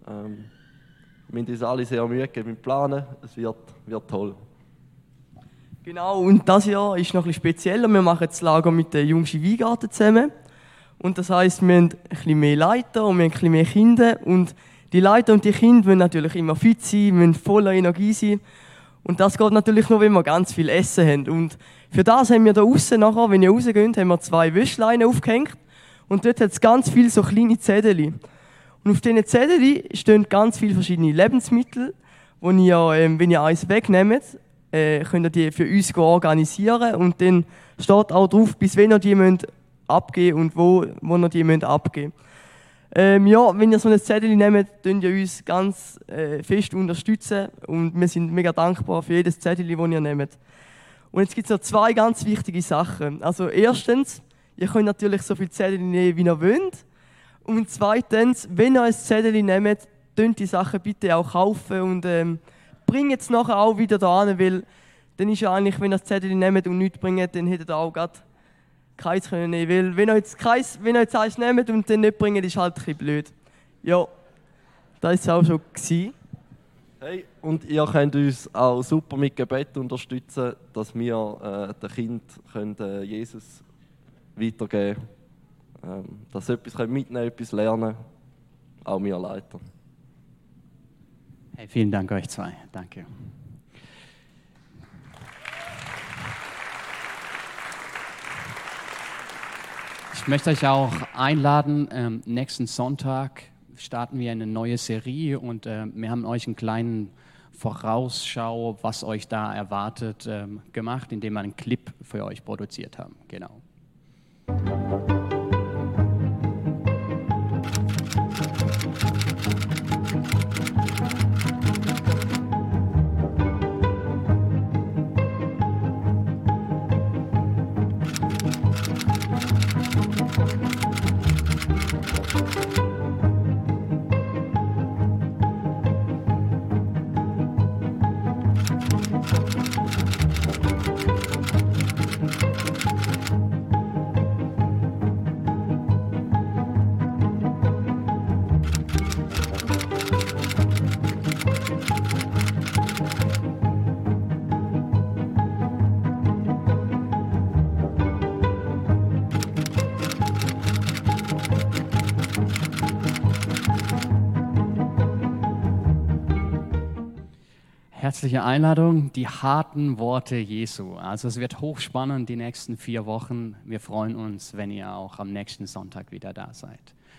Wir haben uns alle sehr Mühe gegeben mit Planen, es wird toll. Genau, und dieses Jahr ist noch ein bisschen spezieller. Wir machen das Lager mit der Jungsche Weingarten zusammen. Und das heisst, wir haben ein bisschen mehr Leiter und wir haben ein bisschen mehr Kinder. Und die Leiter und die Kinder müssen natürlich immer fit sein, müssen voller Energie sein. Und das geht natürlich nur, wenn wir ganz viel Essen haben. Und für das haben wir da außen nachher, wenn ihr rausgeht, haben wir 2 Wäschleinen aufgehängt. Und dort hat es ganz viele so kleine Zettel. Und auf diesen Zetteln stehen ganz viele verschiedene Lebensmittel, wo ihr, wenn ihr eins wegnehmt, könnt ihr die für uns organisieren. Und dann steht auch drauf, bis wann ihr die müsst abgeben und wo ihr die müsst abgeben. Wenn ihr so ein Zettel nehmt, könnt ihr uns ganz fest unterstützen. Und wir sind mega dankbar für jedes Zettel, das ihr nehmt. Und jetzt gibt es noch 2 ganz wichtige Sachen. Also erstens, ihr könnt natürlich so viele Zettel nehmen, wie ihr wollt. Und zweitens, wenn ihr ein Zettel nehmt, könnt die Sachen bitte auch kaufen und bringt es nachher auch wieder da hin, weil dann ist ja eigentlich, wenn ihr das Zettel nehmt und nichts bringt, dann hättet ihr auch gerade keins können nehmen. Weil wenn ihr jetzt eins nehmt und dann nicht bringt, ist halt ein bisschen blöd. Ja, das war es auch schon gewesen. Hey, und ihr könnt uns auch super mit Gebet unterstützen, dass wir den Kindern Jesus weitergeben können. Dass sie etwas mitnehmen, etwas lernen, auch wir Leiter. Hey, vielen Dank euch 2. Danke. Ich möchte euch auch einladen, nächsten Sonntag starten wir eine neue Serie und wir haben euch einen kleinen Vorausschau, was euch da erwartet, gemacht, indem wir einen Clip für euch produziert haben. Genau. herzliche Einladung, die harten Worte Jesu. Also es wird hochspannend die nächsten 4 Wochen. Wir freuen uns, wenn ihr auch am nächsten Sonntag wieder da seid.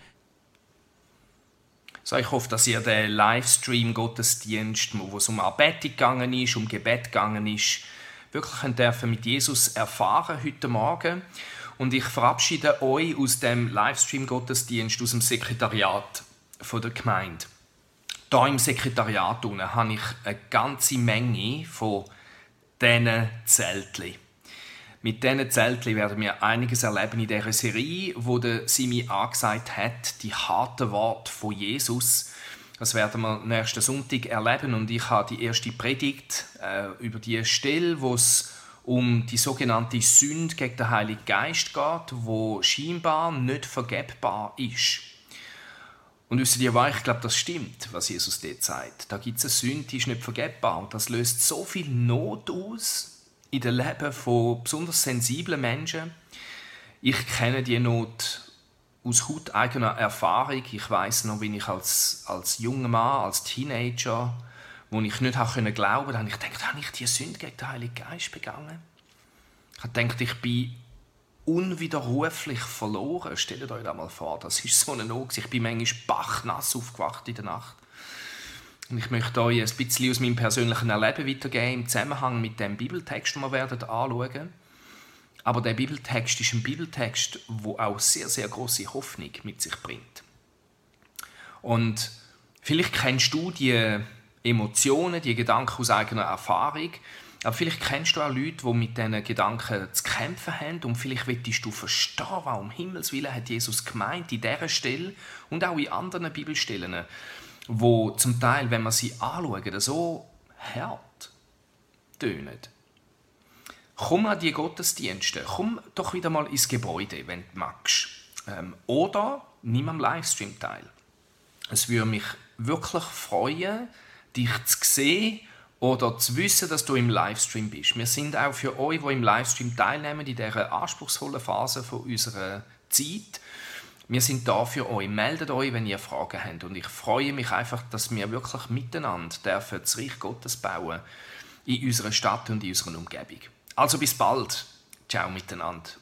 So, ich hoffe, dass ihr den Livestream-Gottesdienst, wo es um Anbetung gegangen ist, um Gebet gegangen ist, wirklich dürfen mit Jesus erfahren heute Morgen. Und ich verabschiede euch aus dem Livestream-Gottesdienst, aus dem Sekretariat von der Gemeinde. Hier im Sekretariat unten habe ich eine ganze Menge von diesen Zeltchen. Mit diesen Zeltchen werden wir einiges erleben in dieser Serie, wo der Simi angesagt hat, die harten Worte von Jesus. Das werden wir nächsten Sonntag erleben und ich habe die erste Predigt über die Stelle, wo es um die sogenannte Sünde gegen den Heiligen Geist geht, wo scheinbar nicht vergebbar ist. Und wisst ihr was? Ich glaube, das stimmt, was Jesus dort sagt. Da gibt es eine Sünde, die ist nicht vergebbar. Und das löst so viel Not aus in den Leben von besonders sensiblen Menschen. Ich kenne die Not aus hauteigener Erfahrung. Ich weiss noch, wie ich als junger Mann, als Teenager, wo ich nicht glauben konnte, habe ich gedacht, habe ich diese Sünde gegen den Heiligen Geist begangen? Ich habe gedacht, ich bin unwiderruflich verloren. Stellt euch das mal vor, das ist so eine Not. Ich bin manchmal bachnass aufgewacht in der Nacht. Und ich möchte euch ein bisschen aus meinem persönlichen Erleben weitergeben im Zusammenhang mit dem Bibeltext, den wir werden anschauen. Aber der Bibeltext ist ein Bibeltext, der auch sehr, sehr grosse Hoffnung mit sich bringt. Und vielleicht kennst du die Emotionen, die Gedanken aus eigener Erfahrung. Aber vielleicht kennst du auch Leute, die mit diesen Gedanken zu kämpfen haben und vielleicht willst du verstehen, was um Himmels Willen hat Jesus gemeint in dieser Stelle und auch in anderen Bibelstellen, wo zum Teil, wenn man sie anschaut, so hart tönen. Komm an die Gottesdienste, komm doch wieder mal ins Gebäude, wenn du magst. Oder nimm am Livestream teil. Es würde mich wirklich freuen, dich zu sehen, oder zu wissen, dass du im Livestream bist. Wir sind auch für euch, die im Livestream teilnehmen, in dieser anspruchsvollen Phase von unserer Zeit. Wir sind da für euch. Meldet euch, wenn ihr Fragen habt. Und ich freue mich einfach, dass wir wirklich miteinander dürfen das Reich Gottes bauen in unserer Stadt und in unserer Umgebung. Also bis bald. Ciao miteinander.